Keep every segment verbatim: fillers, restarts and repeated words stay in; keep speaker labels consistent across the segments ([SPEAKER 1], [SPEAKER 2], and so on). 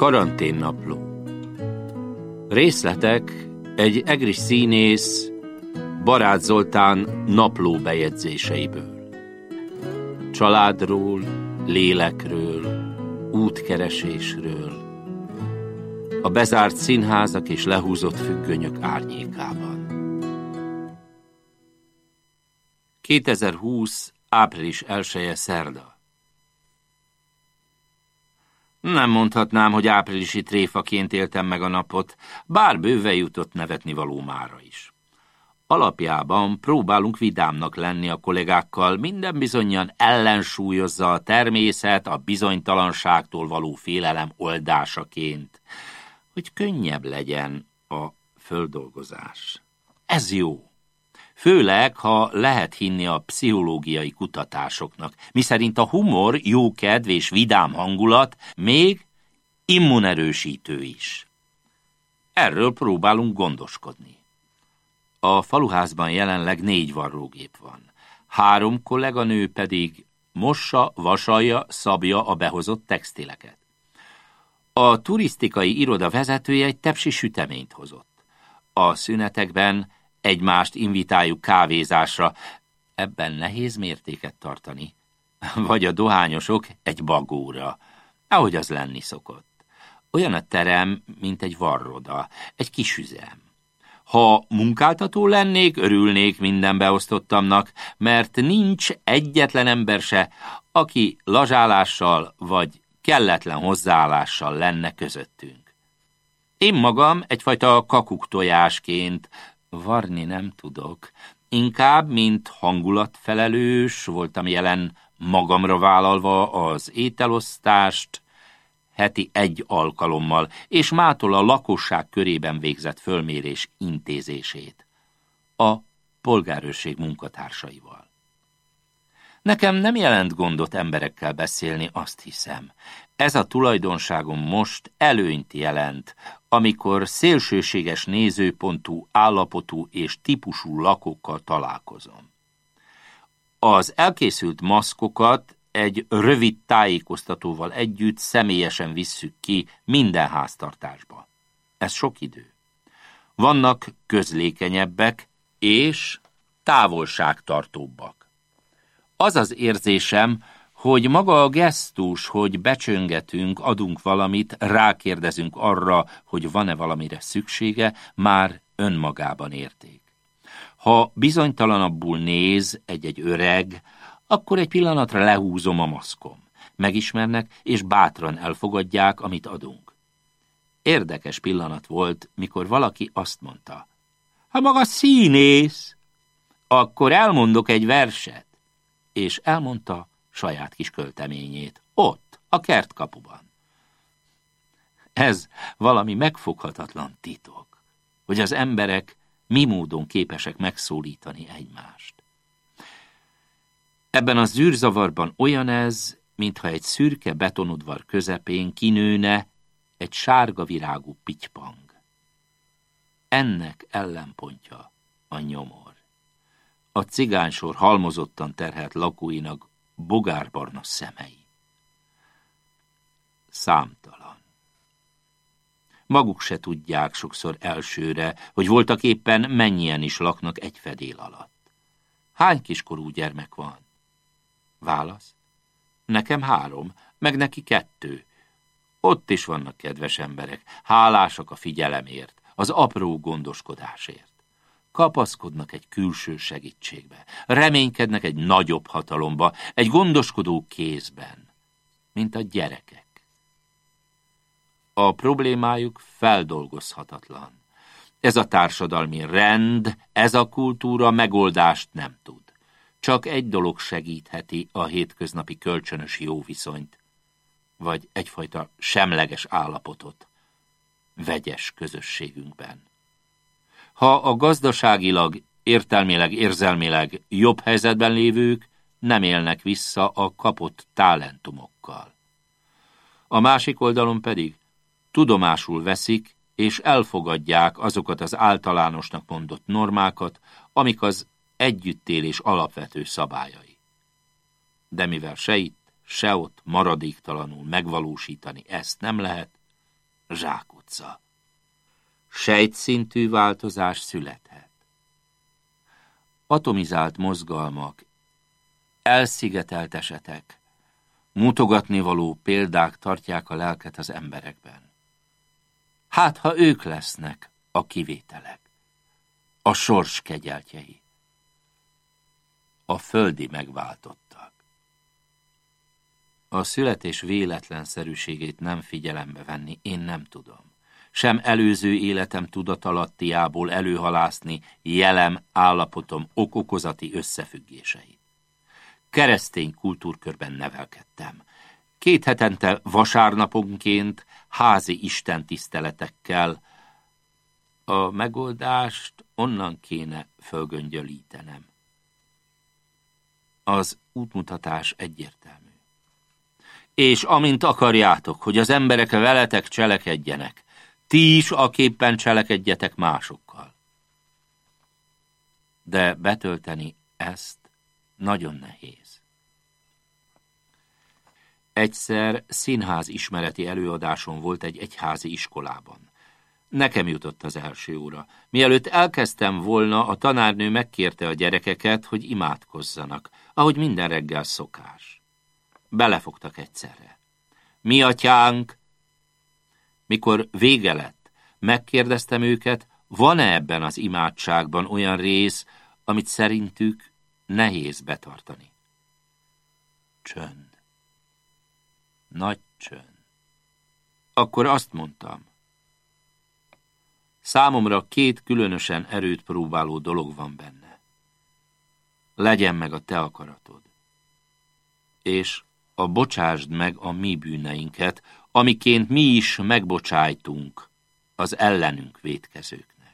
[SPEAKER 1] Karanténnapló. Részletek egy egris színész, Barát Zoltán napló bejegyzéseiből. Családról, lélekről, útkeresésről, a bezárt színházak és lehúzott függönyök árnyékában. kétezer-húsz. április elseje szerda. Nem mondhatnám, hogy áprilisi tréfaként éltem meg a napot, bár bőven jutott nevetnivaló mára is. Alapjában próbálunk vidámnak lenni a kollégákkal, minden bizonnyal ellensúlyozza a természet a bizonytalanságtól való félelem oldásaként, hogy könnyebb legyen a földolgozás. Ez jó. Főleg, ha lehet hinni a pszichológiai kutatásoknak, miszerint a humor, jókedv és vidám hangulat még immunerősítő is. Erről próbálunk gondoskodni. A faluházban jelenleg négy varrógép van. Három kolléganő pedig mossa, vasalja, szabja a behozott textileket. A turisztikai iroda vezetője egy tepsi süteményt hozott. A szünetekben egymást invitáljuk kávézásra, ebben nehéz mértéket tartani. Vagy a dohányosok egy bagóra, ahogy az lenni szokott. Olyan a terem, mint egy varroda, egy kis üzem. Ha munkáltató lennék, örülnék minden beosztottamnak, mert nincs egyetlen ember se, aki lazsálással vagy kelletlen hozzáállással lenne közöttünk. Én magam egyfajta kakuktojásként varni nem tudok, inkább, mint hangulatfelelős voltam jelen magamra vállalva az ételosztást heti egy alkalommal, és mától a lakosság körében végzett fölmérés intézését a polgárőrség munkatársaival. Nekem nem jelent gondot emberekkel beszélni, azt hiszem. Ez a tulajdonságom most előnyt jelent, amikor szélsőséges nézőpontú, állapotú és típusú lakókkal találkozom. Az elkészült maszkokat egy rövid tájékoztatóval együtt személyesen visszük ki minden háztartásba. Ez sok idő. Vannak közlékenyebbek és távolságtartóbbak. Az az érzésem, hogy maga a gesztus, hogy becsöngetünk, adunk valamit, rákérdezünk arra, hogy van-e valamire szüksége, már önmagában érték. Ha bizonytalanabbul néz egy-egy öreg, akkor egy pillanatra lehúzom a maszkom. Megismernek, és bátran elfogadják, amit adunk. Érdekes pillanat volt, mikor valaki azt mondta: ha maga színész, akkor elmondok egy verset. És elmondta saját kis költeményét, ott, a kertkapuban. Ez valami megfoghatatlan titok, hogy az emberek mi módon képesek megszólítani egymást. Ebben a zűrzavarban olyan ez, mintha egy szürke betonudvar közepén kinőne egy sárga virágú pitypang. Ennek ellenpontja a nyomor. A cigánysor halmozottan terhelt lakóinak bogárbarna szemei. Számtalan. Maguk se tudják sokszor elsőre, hogy voltak éppen mennyien is laknak egy fedél alatt. Hány kiskorú gyermek van? Válasz: nekem három, meg neki kettő. Ott is vannak kedves emberek, hálásak a figyelemért, az apró gondoskodásért. Kapaszkodnak egy külső segítségbe, reménykednek egy nagyobb hatalomba, egy gondoskodó kézben, mint a gyerekek. A problémájuk feldolgozhatatlan. Ez a társadalmi rend, ez a kultúra megoldást nem tud. Csak egy dolog segítheti a hétköznapi kölcsönös jóviszonyt, vagy egyfajta semleges állapotot vegyes közösségünkben. Ha a gazdaságilag, értelmileg, érzelmileg jobb helyzetben lévők nem élnek vissza a kapott talentumokkal. A másik oldalon pedig tudomásul veszik és elfogadják azokat az általánosnak mondott normákat, amik az együttélés alapvető szabályai. De mivel se itt, se ott maradéktalanul megvalósítani ezt nem lehet, zsákutca. Sejtszintű változás születhet. Atomizált mozgalmak, elszigetelt esetek, mutogatnivaló példák tartják a lelket az emberekben. Hát, ha ők lesznek a kivételek, a sors kegyeltjei, a földi megváltottak. A születés véletlenszerűségét nem figyelembe venni, én nem tudom. Sem előző életem tudatalattiából előhalászni jelem állapotom okokozati összefüggéseit. Keresztény kultúrkörben nevelkedtem. Két hetente vasárnaponként házi istentiszteletekkel. A megoldást onnan kéne fölgöngyölítenem. Az útmutatás egyértelmű. És amint akarjátok, hogy az emberek veletek cselekedjenek, ti is aképpen cselekedjetek másokkal. De betölteni ezt nagyon nehéz. Egyszer színház ismereti előadáson volt egy egyházi iskolában. Nekem jutott az első óra. Mielőtt elkezdtem volna, a tanárnő megkérte a gyerekeket, hogy imádkozzanak, ahogy minden reggel szokás. Belefogtak egyszerre. Mi atyánk? Mikor vége lett, megkérdeztem őket, van-e ebben az imádságban olyan rész, amit szerintük nehéz betartani. Csönd. Nagy csönd. Akkor azt mondtam, számomra két különösen erőt próbáló dolog van benne. Legyen meg a te akaratod, és a bocsásd meg a mi bűneinket, amiként mi is megbocsájtunk az ellenünk vétkezőknek.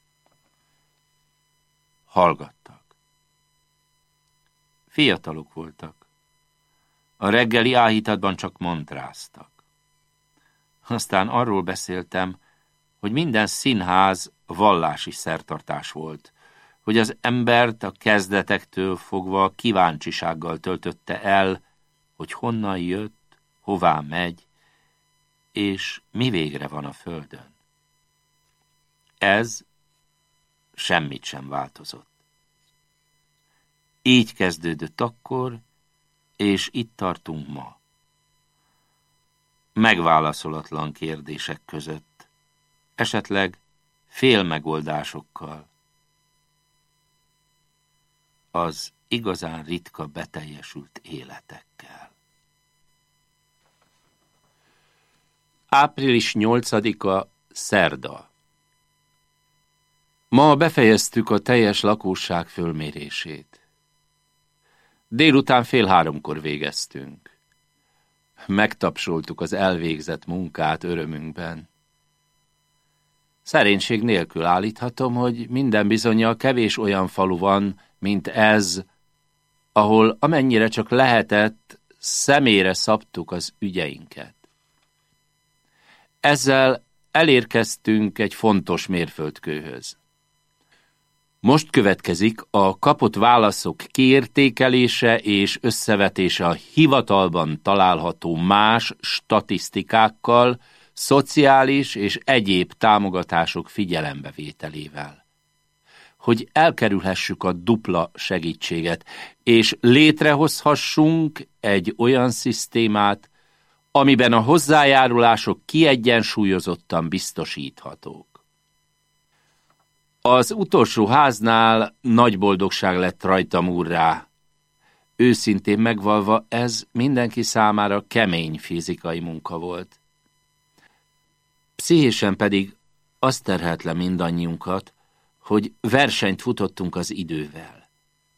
[SPEAKER 1] Hallgattak. Fiatalok voltak. A reggeli áhítatban csak mantráztak. Aztán arról beszéltem, hogy minden színház vallási szertartás volt, hogy az embert a kezdetektől fogva kíváncsisággal töltötte el, hogy honnan jött, hová megy, és mi végre van a földön. Ez semmit sem változott. Így kezdődött akkor, és itt tartunk ma. Megválaszolatlan kérdések között, esetleg félmegoldásokkal. Az igazán ritka beteljesült életekkel. április nyolcadika, szerda. Ma befejeztük a teljes lakosság fölmérését. Délután fél háromkor végeztünk. Megtapsoltuk az elvégzett munkát örömünkben. Szerénység nélkül állíthatom, hogy minden bizonnyal kevés olyan falu van, mint ez, ahol amennyire csak lehetett, személyre szabtuk az ügyeinket. Ezzel elérkeztünk egy fontos mérföldkőhöz. Most következik a kapott válaszok kiértékelése és összevetése a hivatalban található más statisztikákkal, szociális és egyéb támogatások figyelembevételével. Hogy elkerülhessük a dupla segítséget, és létrehozhassunk egy olyan szisztémát, amiben a hozzájárulások kiegyensúlyozottan biztosíthatók. Az utolsó háznál nagy boldogság lett rajtam úrrá. Őszintén megvalva, ez mindenki számára kemény fizikai munka volt. Pszichésen pedig azt terhelt le mindannyiunkat, hogy versenyt futottunk az idővel.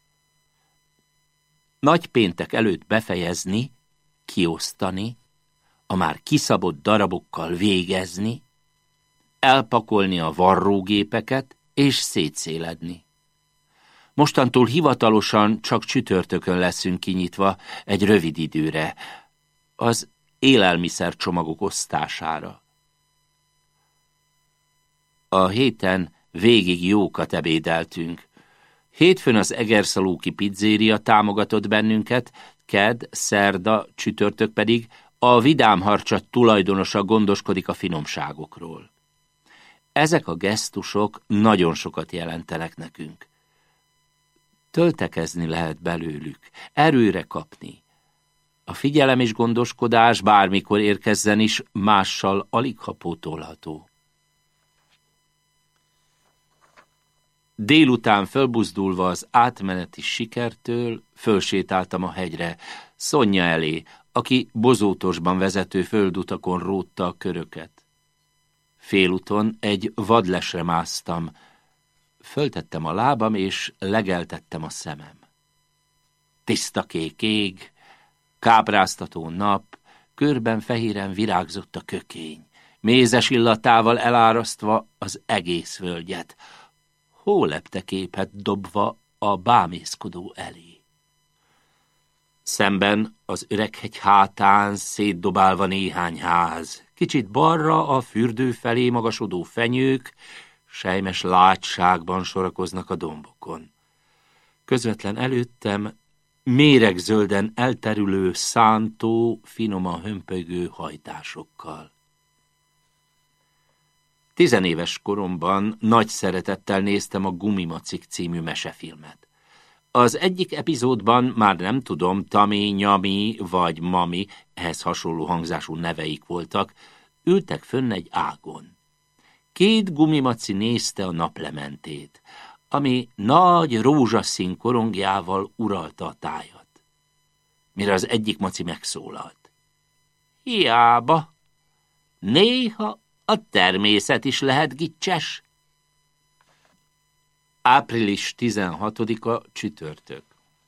[SPEAKER 1] Nagy péntek előtt befejezni, kiosztani, a már kiszabott darabokkal végezni, elpakolni a varrógépeket és szétszéledni. Mostantól hivatalosan csak csütörtökön leszünk kinyitva egy rövid időre, az élelmiszercsomagok osztására. A héten végig jókat ebédeltünk. Hétfőn az Egerszalóki pizzéria támogatott bennünket, kedd, szerda, csütörtök pedig A vidám harcsa tulajdonosa gondoskodik a finomságokról. Ezek a gesztusok nagyon sokat jelentenek nekünk. Töltekezni lehet belőlük, erőre kapni. A figyelem és gondoskodás bármikor érkezzen is, mással aligha pótolható. Délután fölbuzdulva az átmeneti sikertől fölsétáltam a hegyre, Szonya elé, aki bozótosban vezető földutakon rótta a köröket. Félúton egy vadlesre másztam, föltettem a lábam és legeltettem a szemem. Tiszta kék ég, kápráztató nap, körben fehéren virágzott a kökény, mézes illatával elárasztva az egész völgyet, hólepteképet dobva a bámészkodó elé. Szemben az Öreghegy hátán szétdobálva néhány ház, kicsit balra a fürdő felé magasodó fenyők, selymes látságban sorakoznak a dombokon. Közvetlen előttem méregzölden elterülő szántó, finoman hömpölygő hajtásokkal. Tizenéves koromban nagy szeretettel néztem a Gumimacik című mesefilmet. Az egyik epizódban, már nem tudom, Tami, Nyami vagy Mami, ehhez hasonló hangzású neveik voltak, ültek fönn egy ágon. Két gumimaci nézte a naplementét, ami nagy rózsaszín korongjával uralta a tájat. Mire az egyik maci megszólalt. Hiába, néha a természet is lehet gicses. április tizenhatodika csütörtök.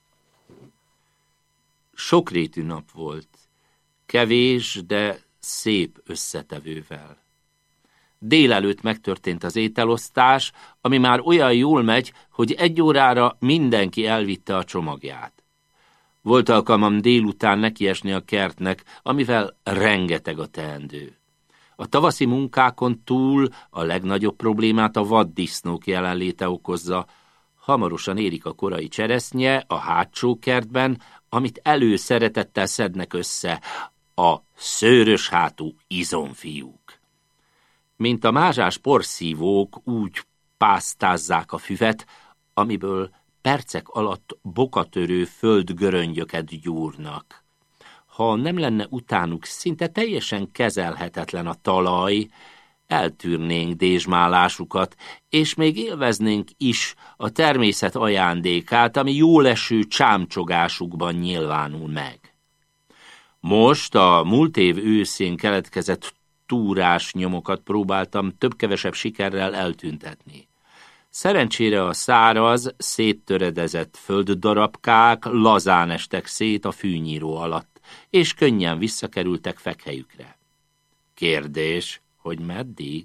[SPEAKER 1] Sokrétű nap volt, kevés, de szép összetevővel. Délelőtt megtörtént az ételosztás, ami már olyan jól megy, hogy egy órára mindenki elvitte a csomagját. Volt alkalmam délután nekiesni a kertnek, amivel rengeteg a teendő. A tavaszi munkákon túl a legnagyobb problémát a vaddisznók jelenléte okozza. Hamarosan érik a korai cseresznye a hátsó kertben, amit előszeretettel szednek össze a szőrös hátú izomfiúk. Mint a mázsás porszívók úgy pásztázzák a füvet, amiből percek alatt bokatörő földgöröngyöket gyúrnak. Ha nem lenne utánuk szinte teljesen kezelhetetlen a talaj, eltűrnénk dézsmálásukat, és még élveznénk is a természet ajándékát, ami jóleső csámcsogásukban nyilvánul meg. Most a múlt év őszén keletkezett túrás nyomokat próbáltam több-kevesebb sikerrel eltüntetni. Szerencsére a száraz, széttöredezett földdarabkák lazán estek szét a fűnyíró alatt, és könnyen visszakerültek fekhelyükre. Kérdés, hogy meddig?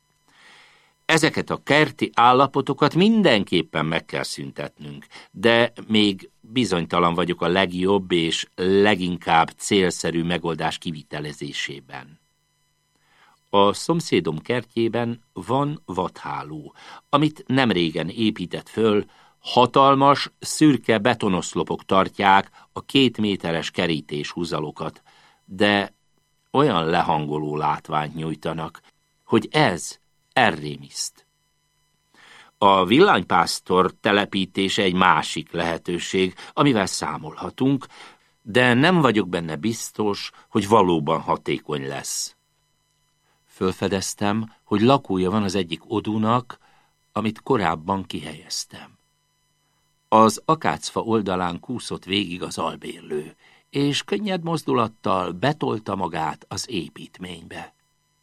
[SPEAKER 1] Ezeket a kerti állapotokat mindenképpen meg kell szüntetnünk, de még bizonytalan vagyok a legjobb és leginkább célszerű megoldás kivitelezésében. A szomszédom kertjében van vadháló, amit nemrégen épített föl, hatalmas, szürke betonoszlopok tartják a két méteres kerítéshúzalokat, de olyan lehangoló látványt nyújtanak, hogy ez elrémiszt. A villanypásztor telepítése egy másik lehetőség, amivel számolhatunk, de nem vagyok benne biztos, hogy valóban hatékony lesz. Fölfedeztem, hogy lakója van az egyik odúnak, amit korábban kihelyeztem. Az akácfa oldalán kúszott végig az albérlő, és könnyed mozdulattal betolta magát az építménybe.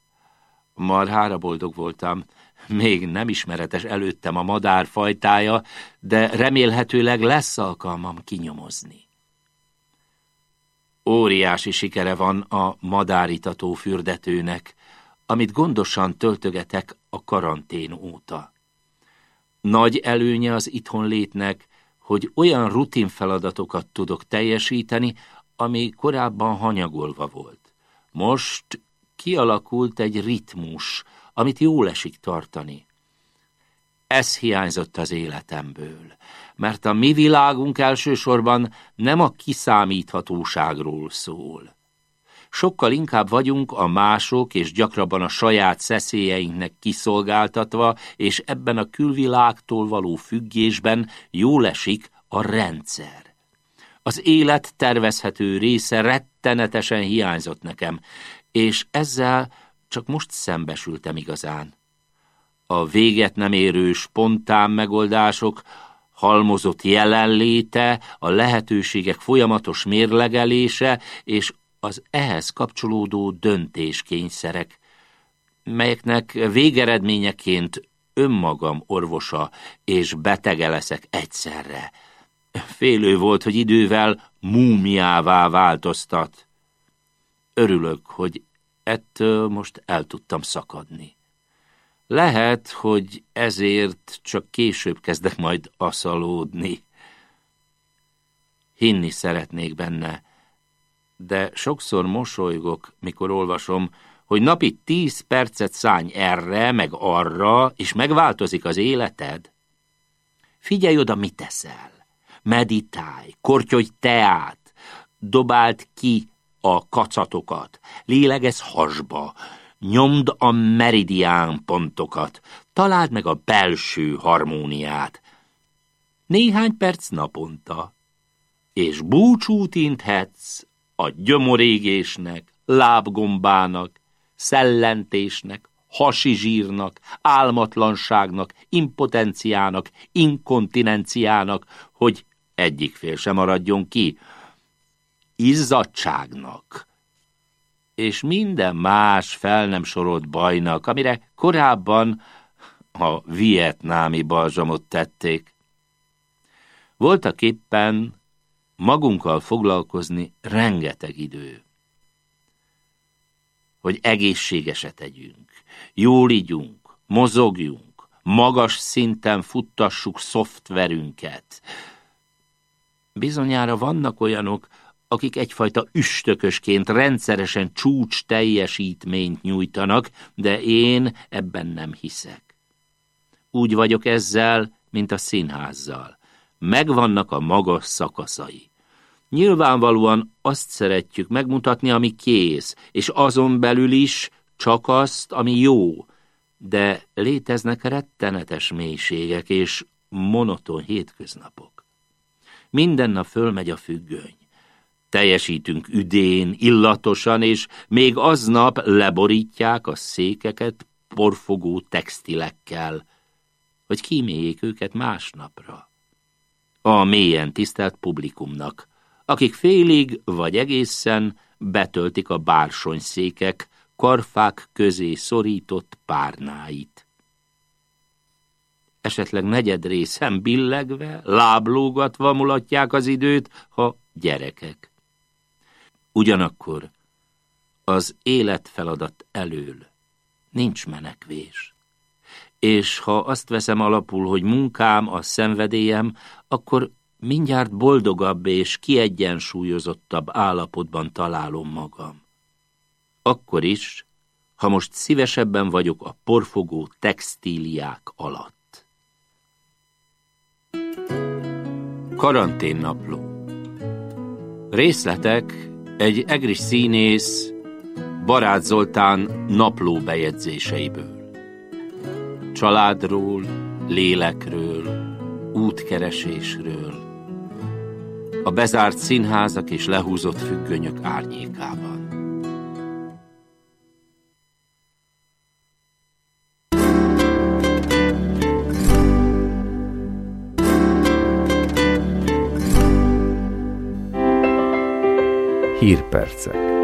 [SPEAKER 1] Marhára boldog voltam, még nem ismeretes előttem a madár fajtája, de remélhetőleg lesz alkalmam kinyomozni. Óriási sikere van a madáritató fürdetőnek, amit gondosan töltögetek a karantén óta. Nagy előnye az itthon létnek, hogy olyan rutin feladatokat tudok teljesíteni, ami korábban hanyagolva volt. Most kialakult egy ritmus, amit jól esik tartani. Ez hiányzott az életemből, mert a mi világunk elsősorban nem a kiszámíthatóságról szól. Sokkal inkább vagyunk a mások és gyakrabban a saját szeszélyeinknek kiszolgáltatva, és ebben a külvilágtól való függésben jól esik a rendszer. Az élet tervezhető része rettenetesen hiányzott nekem, és ezzel csak most szembesültem igazán. A véget nem érő spontán megoldások, halmozott jelenléte, a lehetőségek folyamatos mérlegelése és az ehhez kapcsolódó döntéskényszerek, melyeknek végeredményeként önmagam orvosa és betege leszek egyszerre. Félő volt, hogy idővel múmiává változtat. Örülök, hogy ettől most el tudtam szakadni. Lehet, hogy ezért csak később kezdek majd aszalódni. Hinni szeretnék benne, de sokszor mosolygok, mikor olvasom, hogy napi tíz percet szánj erre, meg arra, és megváltozik az életed. Figyelj oda, mit teszel. Meditálj, kortyolj teát, dobáld ki a kacatokat, lélegezz hasba, nyomd a meridián pontokat, találd meg a belső harmóniát. Néhány perc naponta, és búcsút inthetsz a gyomorégésnek, lábgombának, szellentésnek, hasizsírnak, álmatlanságnak, impotenciának, inkontinenciának, hogy egyik fél sem maradjon ki, izzadságnak, és minden más fel nem sorolt bajnak, amire korábban a vietnámi balzsamot tették. Voltaképpen magunkkal foglalkozni rengeteg idő, hogy egészségeset tegyünk, jól igyunk, mozogjunk, magas szinten futtassuk szoftverünket. Bizonyára vannak olyanok, akik egyfajta üstökösként rendszeresen csúcs teljesítményt nyújtanak, de én ebben nem hiszek. Úgy vagyok ezzel, mint a színházzal. Megvannak a magas szakaszai. Nyilvánvalóan azt szeretjük megmutatni, ami kész, és azon belül is csak azt, ami jó, de léteznek rettenetes mélységek és monoton hétköznapok. Minden nap fölmegy a függöny. Teljesítünk üdén, illatosan, és még aznap leborítják a székeket porfogó textilekkel, hogy kíméljék őket másnapra. A mélyen tisztelt publikumnak, akik félig vagy egészen betöltik a bársonyszékek karfák közé szorított párnáit. Esetleg negyedrészen billegve, láblógatva mulatják az időt, ha gyerekek. Ugyanakkor az életfeladat elől nincs menekvés. És ha azt veszem alapul, hogy munkám a szenvedélyem, akkor mindjárt boldogabb és kiegyensúlyozottabb állapotban találom magam. Akkor is, ha most szívesebben vagyok a porfogó textíliák alatt. Karanténnapló. Részletek egy egris színész Barát Zoltán naplóbejegyzéseiből. Családról, lélekről, útkeresésről, a bezárt színházak és lehúzott függönyök árnyékában.
[SPEAKER 2] Hírpercek.